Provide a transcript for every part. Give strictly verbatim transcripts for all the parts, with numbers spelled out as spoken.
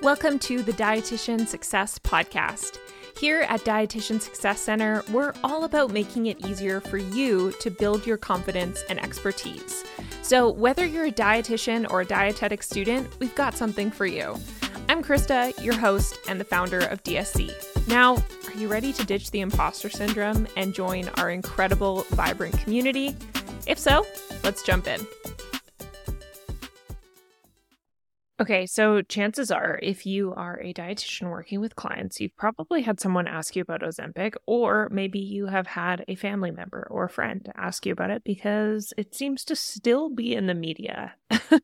Welcome to the Dietitian Success Podcast. Here at Dietitian Success Center, we're all about making it easier for you to build your confidence and expertise. So whether you're a dietitian or a dietetic student, we've got something for you. I'm Krista, your host and the founder of D S C. Now, are you ready to ditch the imposter syndrome and join our incredible, vibrant community? If so, let's jump in. Okay, so chances are, if you are a dietitian working with clients, you've probably had someone ask you about Ozempic, or maybe you have had a family member or a friend ask you about it because it seems to still be in the media.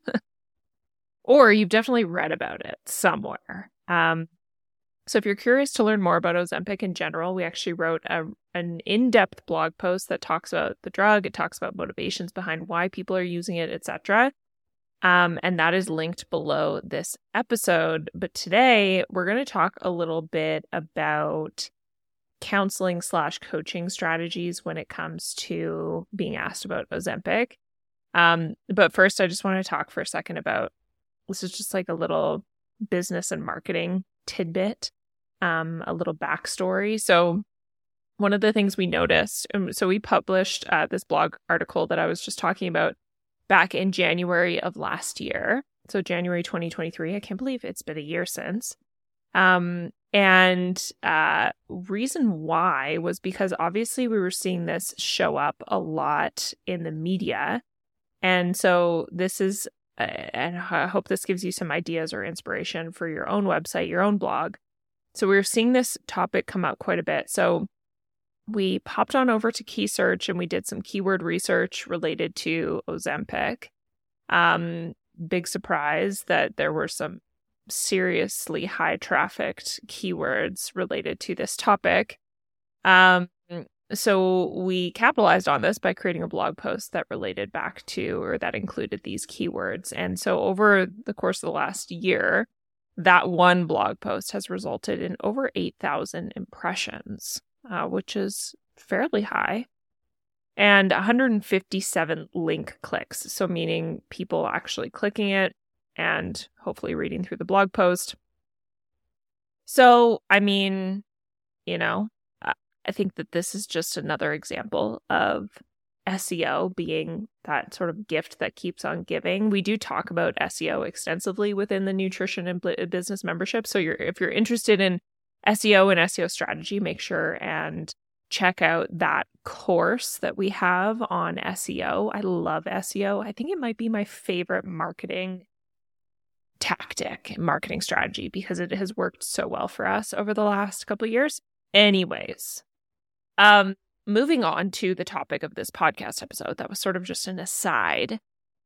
Or you've definitely read about it somewhere. Um, so if you're curious to learn more about Ozempic in general, we actually wrote a, an in-depth blog post that talks about the drug. It talks about motivations behind why people are using it, et cetera. Um, and that is linked below this episode. But today we're going to talk a little bit about counseling slash coaching strategies when it comes to being asked about Ozempic. Um, but first, I just want to talk for a second about, this is just like a little business and marketing tidbit, um, a little backstory. So one of the things we noticed, um, so we published uh, this blog article that I was just talking about back in January of last year. So January twenty twenty-three. I can't believe it's been a year since. Um, and uh, reason why was because obviously we were seeing this show up a lot in the media. And so this is, uh, and I hope this gives you some ideas or inspiration for your own website, your own blog. So we were seeing this topic come out quite a bit. So we popped on over to Key Search and we did some keyword research related to Ozempic. Um, big surprise that there were some seriously high trafficked keywords related to this topic. Um, so we capitalized on this by creating a blog post that related back to, or that included these keywords. And so over the course of the last year, that one blog post has resulted in over eight thousand impressions. Uh, which is fairly high, and one hundred fifty-seven link clicks. So meaning people actually clicking it and hopefully reading through the blog post. So, I mean, you know, I think that this is just another example of S E O being that sort of gift that keeps on giving. We do talk about S E O extensively within the nutrition and business membership. So you're, if you're interested in S E O and S E O strategy, make sure and check out that course that we have on S E O. I love S E O. I think it might be my favorite marketing tactic, marketing strategy, because it has worked so well for us over the last couple of years. Anyways, um, moving on to the topic of this podcast episode, that was sort of just an aside.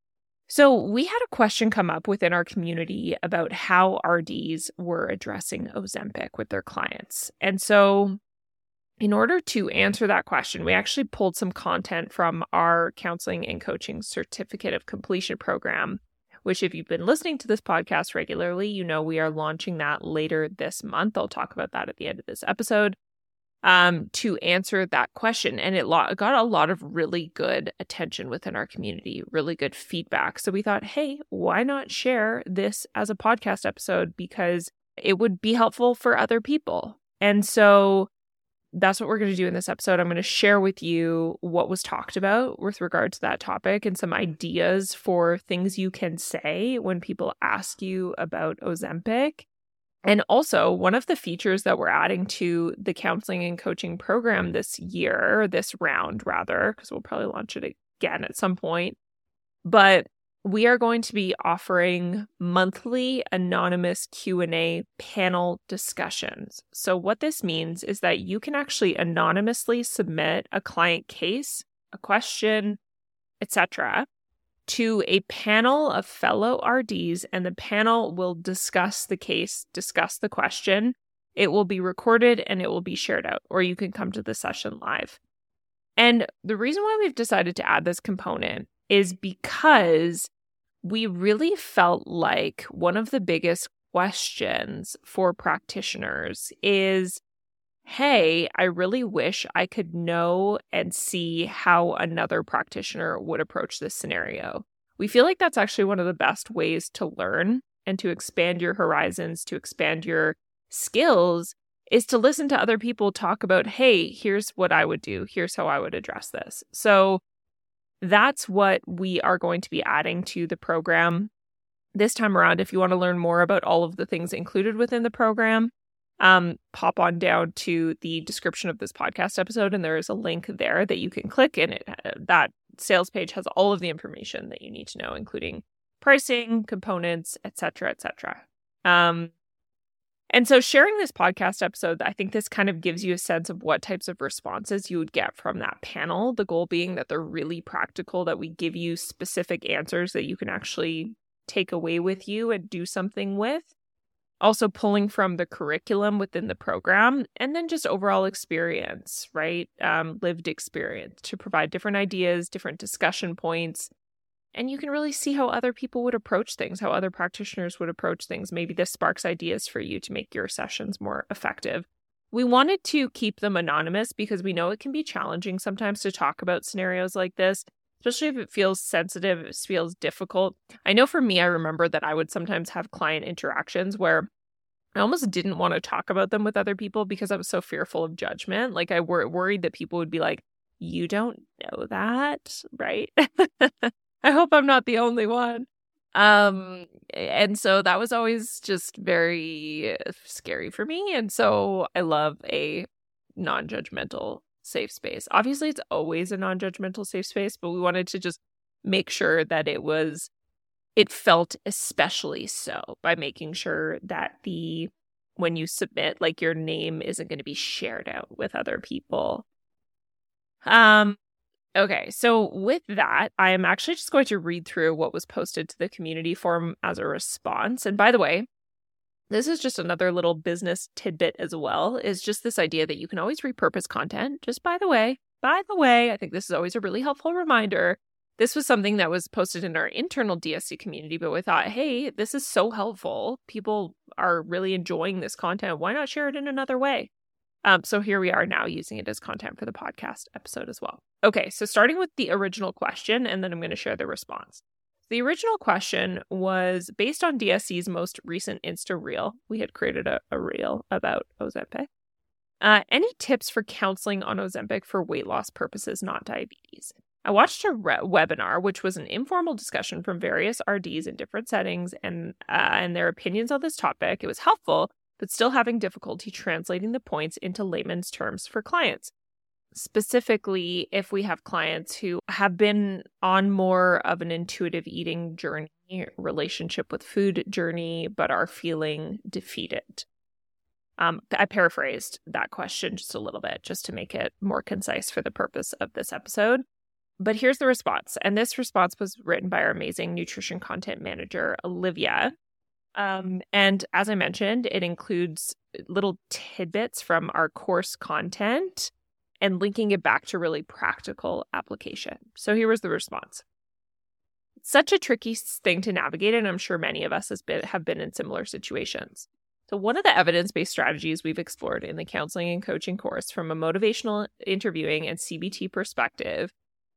So we had a question come up within our community about how R Ds were addressing Ozempic with their clients. And so in order to answer that question, we actually pulled some content from our counseling and coaching certificate of completion program, which if you've been listening to this podcast regularly, you know we are launching that later this month. I'll talk about that at the end of this episode. Um, to answer that question. And it lo- got a lot of really good attention within our community, really good feedback. So we thought, hey, why not share this as a podcast episode? Because it would be helpful for other people. And so that's what we're going to do in this episode. I'm going to share with you what was talked about with regard to that topic and some ideas for things you can say when people ask you about Ozempic. And also, one of the features that we're adding to the counseling and coaching program this year, this round rather, because we'll probably launch it again at some point, but we are going to be offering monthly anonymous Q and A panel discussions. So what this means is that you can actually anonymously submit a client case, a question, et cetera, to a panel of fellow R Ds, and the panel will discuss the case, discuss the question. It will be recorded and it will be shared out, or you can come to the session live. And the reason why we've decided to add this component is because we really felt like one of the biggest questions for practitioners is, hey, I really wish I could know and see how another practitioner would approach this scenario. We feel like that's actually one of the best ways to learn and to expand your horizons, to expand your skills, is to listen to other people talk about, hey, here's what I would do. Here's how I would address this. So that's what we are going to be adding to the program this time around. If you want to learn more about all of the things included within the program, um, pop on down to the description of this podcast episode, and there is a link there that you can click, and it, that sales page has all of the information that you need to know, including pricing, components, et cetera, et cetera. Um, and so sharing this podcast episode, I think this kind of gives you a sense of what types of responses you would get from that panel. The goal being that they're really practical, that we give you specific answers that you can actually take away with you and do something with. Also pulling from the curriculum within the program, and then just overall experience, right? Um, lived experience to provide different ideas, different discussion points. And you can really see how other people would approach things, how other practitioners would approach things. Maybe this sparks ideas for you to make your sessions more effective. We wanted to keep them anonymous because we know it can be challenging sometimes to talk about scenarios like this, especially if it feels sensitive, it feels difficult. I know for me, I remember that I would sometimes have client interactions where I almost didn't want to talk about them with other people because I was so fearful of judgment. Like I wor- worried that people would be like, you don't know that, right? I hope I'm not the only one. Um, and so that was always just very scary for me. And so I love a non-judgmental safe space. Obviously, it's always a non-judgmental safe space, but we wanted to just make sure that it was, it felt especially so by making sure that the, when you submit, like your name isn't going to be shared out with other people. Um, Okay, so with that, I am actually just going to read through what was posted to the community forum as a response. And by the way, this is just another little business tidbit as well, is just this idea that you can always repurpose content. Just by the way, by the way, I think this is always a really helpful reminder. This was something that was posted in our internal D S C community, but we thought, hey, this is so helpful. People are really enjoying this content. Why not share it in another way? Um, so here we are now using it as content for the podcast episode as well. Okay, so starting with the original question, and then I'm going to share the response. The original question was based on D S C's most recent Insta Reel. We had created a, a reel about Ozempic. Uh, any tips for counseling on Ozempic for weight loss purposes, not diabetes? I watched a re- webinar, which was an informal discussion from various R Ds in different settings and uh, and their opinions on this topic. It was helpful, but still having difficulty translating the points into layman's terms for clients. Specifically, if we have clients who have been on more of an intuitive eating journey, relationship with food journey, but are feeling defeated. Um, I paraphrased that question just a little bit, just to make it more concise for the purpose of this episode. But here's the response. And this response was written by our amazing nutrition content manager, Olivia. Um, and as I mentioned, it includes little tidbits from our course content and linking it back to really practical application. So here was the response. It's such a tricky thing to navigate, and I'm sure many of us has been, have been in similar situations. So one of the evidence-based strategies we've explored in the counseling and coaching course from a motivational interviewing and C B T perspective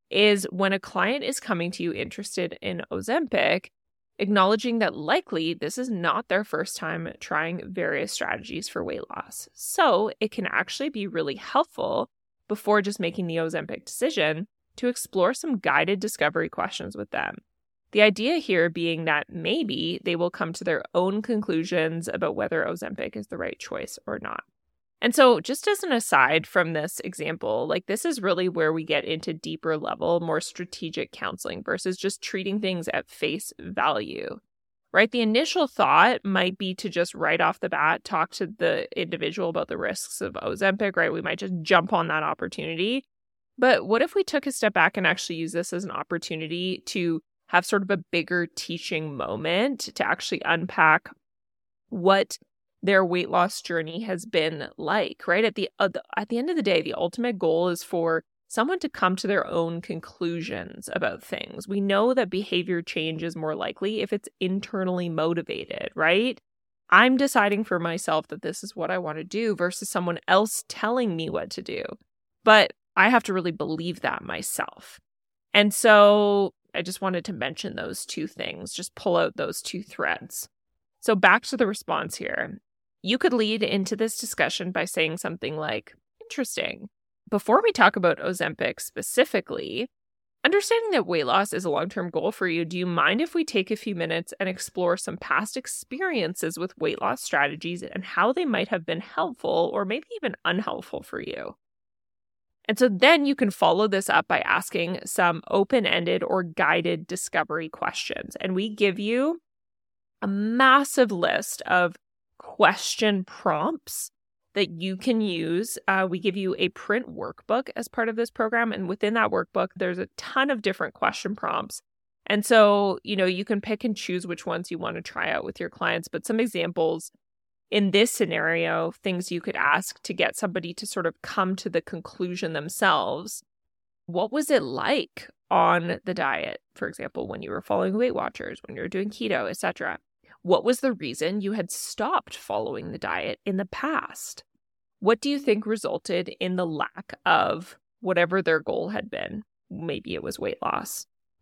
is when a client is coming to you interested in Ozempic, acknowledging that likely this is not their first time trying various strategies for weight loss. So it can actually be really helpful before just making the Ozempic decision to explore some guided discovery questions with them. The idea here being that maybe they will come to their own conclusions about whether Ozempic is the right choice or not. And so just as an aside from this example, like this is really where we get into deeper level, more strategic counseling versus just treating things at face value, right? The initial thought might be to just right off the bat, talk to the individual about the risks of Ozempic, right? We might just jump on that opportunity. But what if we took a step back and actually use this as an opportunity to have sort of a bigger teaching moment to actually unpack what their weight loss journey has been like, right? At the, uh, the at the end of the day, the ultimate goal is for someone to come to their own conclusions about things. We know that behavior change is more likely if it's internally motivated, right? I'm deciding for myself that this is what I want to do versus someone else telling me what to do. But I have to really believe that myself. And so I just wanted to mention those two things, just pull out those two threads. So back to the response here. You could lead into this discussion by saying something like, interesting. Before we talk about Ozempic specifically, understanding that weight loss is a long-term goal for you, do you mind if we take a few minutes and explore some past experiences with weight loss strategies and how they might have been helpful or maybe even unhelpful for you? And so then you can follow this up by asking some open-ended or guided discovery questions. And we give you a massive list of question prompts that you can use. Uh, we give you a print workbook as part of this program. And within that workbook, there's a ton of different question prompts. And so, you know, you can pick and choose which ones you want to try out with your clients. But some examples in this scenario, things you could ask to get somebody to sort of come to the conclusion themselves. What was it like on the diet, for example, when you were following Weight Watchers, when you were doing keto, et cetera? What was the reason you had stopped following the diet in the past? What do you think resulted in the lack of whatever their goal had been? Maybe it was weight loss.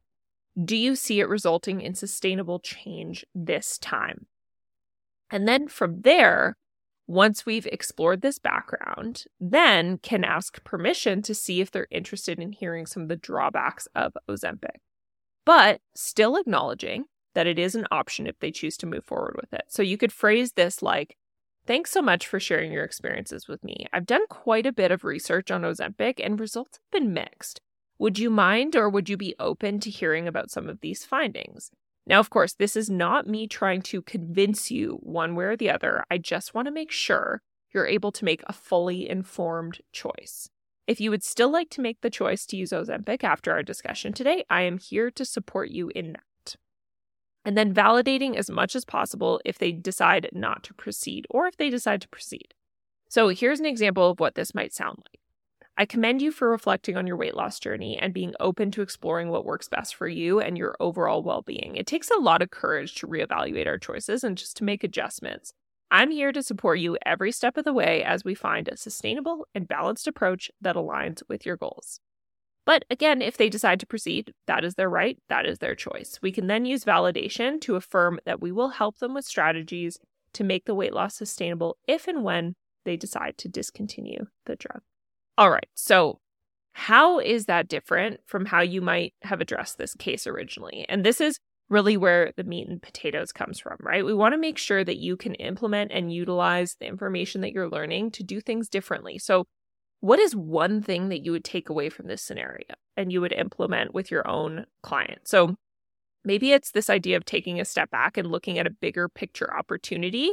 Do you see it resulting in sustainable change this time? And then from there, once we've explored this background, then can ask permission to see if they're interested in hearing some of the drawbacks of Ozempic, but still acknowledging that it is an option if they choose to move forward with it. So you could phrase this like, thanks so much for sharing your experiences with me. I've done quite a bit of research on Ozempic and results have been mixed. Would you mind or would you be open to hearing about some of these findings? Now, of course, this is not me trying to convince you one way or the other. I just want to make sure you're able to make a fully informed choice. If you would still like to make the choice to use Ozempic after our discussion today, I am here to support you in that. And then validating as much as possible if they decide not to proceed or if they decide to proceed. So here's an example of what this might sound like. I commend you for reflecting on your weight loss journey and being open to exploring what works best for you and your overall well-being. It takes a lot of courage to reevaluate our choices and just to make adjustments. I'm here to support you every step of the way as we find a sustainable and balanced approach that aligns with your goals. But again, if they decide to proceed, that is their right, that is their choice. We can then use validation to affirm that we will help them with strategies to make the weight loss sustainable if and when they decide to discontinue the drug. All right, so how is that different from how you might have addressed this case originally? And this is really where the meat and potatoes comes from, right? We want to make sure that you can implement and utilize the information that you're learning to do things differently. So what is one thing that you would take away from this scenario and you would implement with your own client? So maybe it's this idea of taking a step back and looking at a bigger picture opportunity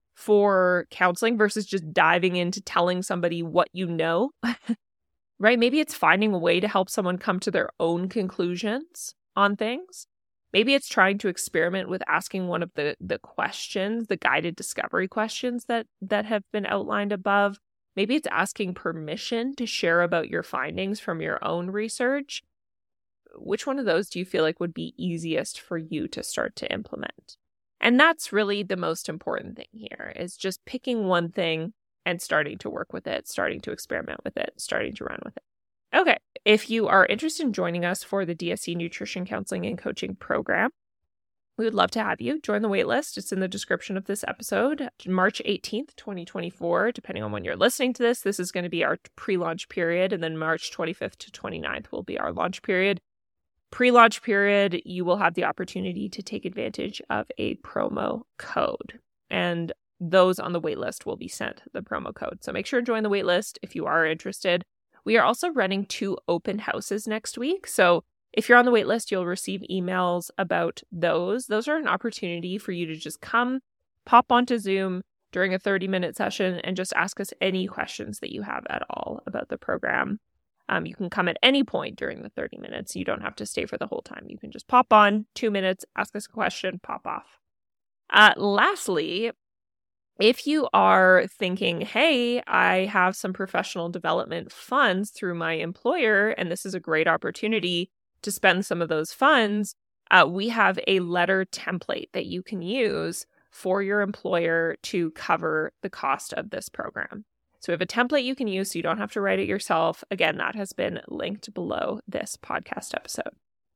for counseling versus just diving into telling somebody what you know, right? Maybe it's finding a way to help someone come to their own conclusions on things. Maybe it's trying to experiment with asking one of the, the questions, the guided discovery questions that, that have been outlined above. Maybe it's asking permission to share about your findings from your own research. Which one of those do you feel like would be easiest for you to start to implement? And that's really the most important thing here, is just picking one thing and starting to work with it, starting to experiment with it, starting to run with it. Okay, if you are interested in joining us for the D S C Nutrition Counseling and Coaching Program, we would love to have you join the waitlist. It's in the description of this episode. March eighteenth, twenty twenty-four, depending on when you're listening to this, this is going to be our pre-launch period, and then March twenty-fifth to twenty-ninth will be our launch period. Pre-launch period, you will have the opportunity to take advantage of a promo code, and those on the waitlist will be sent the promo code. So make sure to join the waitlist if you are interested. We are also running two open houses next week. So if you're on the waitlist, you'll receive emails about those. Those are an opportunity for you to just come, pop onto Zoom during a thirty-minute session and just ask us any questions that you have at all about the program. Um, you can come at any point during the thirty minutes. You don't have to stay for the whole time. You can just pop on, two minutes, ask us a question, pop off. Uh, lastly, if you are thinking, hey, I have some professional development funds through my employer, and this is a great opportunity to spend some of those funds, uh, we have a letter template that you can use for your employer to cover the cost of this program. So we have a template you can use so you don't have to write it yourself. Again, that has been linked below this podcast episode.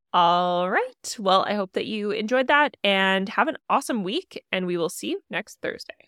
All right. Well, I hope that you enjoyed that and have an awesome week, and we will see you next Thursday.